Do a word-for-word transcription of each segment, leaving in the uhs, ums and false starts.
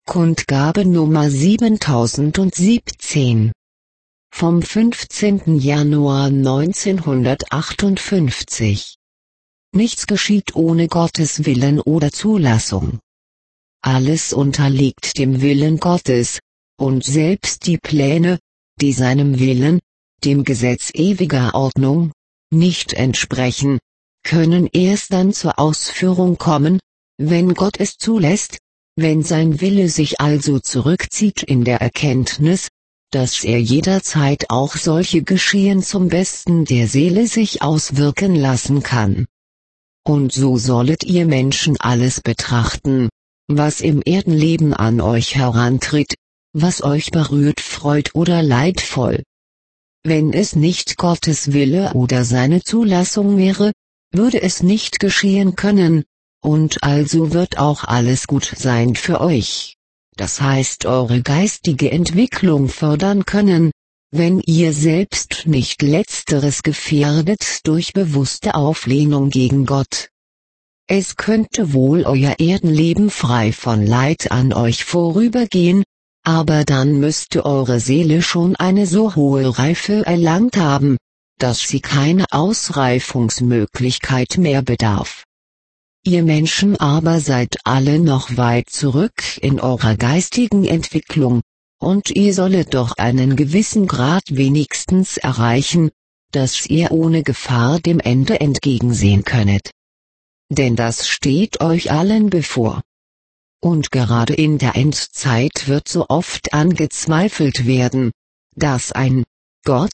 Kundgabe Nummer siebentausendsiebzehn. Vom fünfzehnten Januar neunzehnhundertachtundfünfzig. Nichts geschieht ohne Gottes Willen oder Zulassung. Alles unterliegt dem Willen Gottes, und selbst die Pläne, die seinem Willen, dem Gesetz ewiger Ordnung, nicht entsprechen, können erst dann zur Ausführung kommen, wenn Gott es zulässt, wenn sein Wille sich also zurückzieht in der Erkenntnis, dass er jederzeit auch solche Geschehen zum Besten der Seele sich auswirken lassen kann. Und so sollet ihr Menschen alles betrachten, was im Erdenleben an euch herantritt, was euch berührt, freut oder leidvoll. Wenn es nicht Gottes Wille oder seine Zulassung wäre, würde es nicht geschehen können, und also wird auch alles gut sein für euch. Das heißt eure geistige Entwicklung fördern können, wenn ihr selbst nicht Letzteres gefährdet durch bewusste Auflehnung gegen Gott. Es könnte wohl euer Erdenleben frei von Leid an euch vorübergehen, aber dann müsste eure Seele schon eine so hohe Reife erlangt haben, dass sie keine Ausreifungsmöglichkeit mehr bedarf. Ihr Menschen aber seid alle noch weit zurück in eurer geistigen Entwicklung, und ihr sollet doch einen gewissen Grad wenigstens erreichen, dass ihr ohne Gefahr dem Ende entgegensehen könnet. Denn das steht euch allen bevor. Und gerade in der Endzeit wird so oft angezweifelt werden, dass ein Gott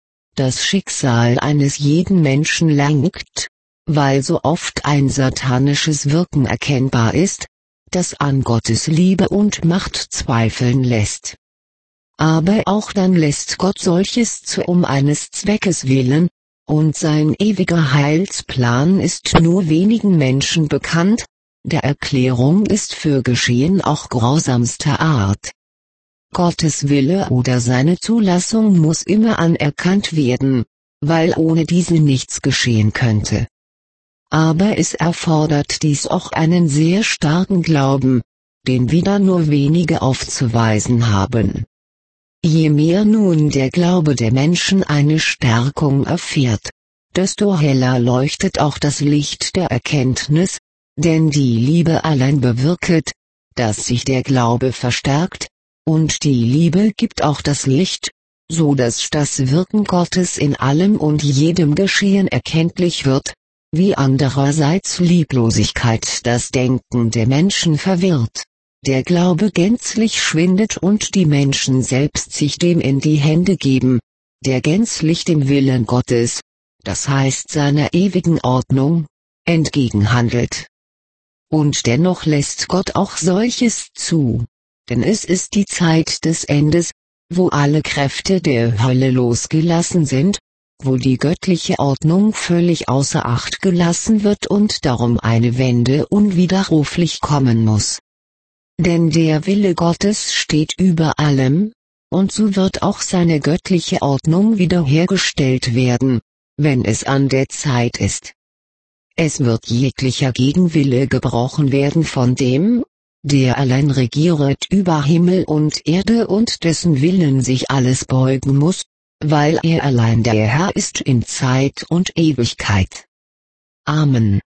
das Schicksal eines jeden Menschen lenkt, weil so oft ein satanisches Wirken erkennbar ist, das an Gottes Liebe und Macht zweifeln lässt. Aber auch dann lässt Gott solches zu um eines Zweckes willen, und sein ewiger Heilsplan ist nur wenigen Menschen bekannt, der Erklärung ist für Geschehen auch grausamster Art. Gottes Wille oder seine Zulassung muss immer anerkannt werden, weil ohne diese nichts geschehen könnte. Aber es erfordert dies auch einen sehr starken Glauben, den wieder nur wenige aufzuweisen haben. Je mehr nun der Glaube der Menschen eine Stärkung erfährt, desto heller leuchtet auch das Licht der Erkenntnis, denn die Liebe allein bewirket, dass sich der Glaube verstärkt, und die Liebe gibt auch das Licht, so dass das Wirken Gottes in allem und jedem Geschehen erkenntlich wird, wie andererseits Lieblosigkeit das Denken der Menschen verwirrt, der Glaube gänzlich schwindet und die Menschen selbst sich dem in die Hände geben, der gänzlich dem Willen Gottes, das heißt seiner ewigen Ordnung, entgegenhandelt. Und dennoch lässt Gott auch solches zu, denn es ist die Zeit des Endes, wo alle Kräfte der Hölle losgelassen sind, wo die göttliche Ordnung völlig außer Acht gelassen wird und darum eine Wende unwiderruflich kommen muss. Denn der Wille Gottes steht über allem, und so wird auch seine göttliche Ordnung wiederhergestellt werden, wenn es an der Zeit ist. Es wird jeglicher Gegenwille gebrochen werden von dem, der allein regieret über Himmel und Erde und dessen Willen sich alles beugen muss, weil er allein der Herr ist in Zeit und Ewigkeit. Amen.